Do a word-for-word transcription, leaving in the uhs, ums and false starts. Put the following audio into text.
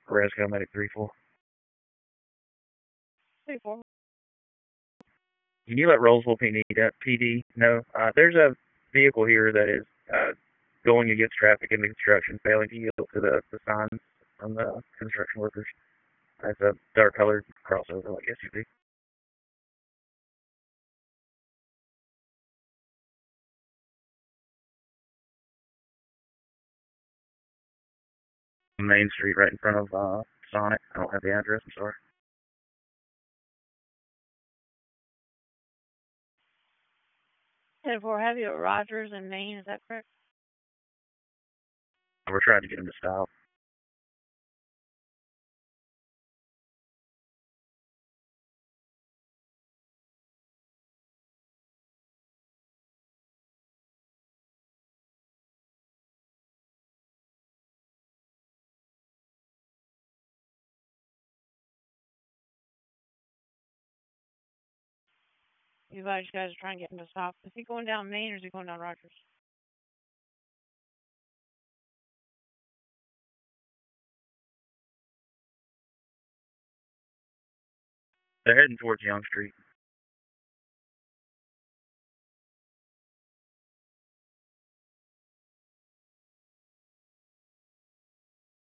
Resco Medic three four. three four. Can you let Roseville P D, uh, P D know? Uh, there's a vehicle here that is uh, going against traffic in the construction, failing to yield to the, the signs from the construction workers. It's a dark colored crossover like S U V. Main Street right in front of uh, Sonic. I don't have the address, I'm sorry. ten four, have you at Rogers in Maine, is that correct? We're trying to get him to stop. You guys, you guys are trying to get him to stop. Is he going down Maine or is he going down Rogers? They're heading towards Young Street.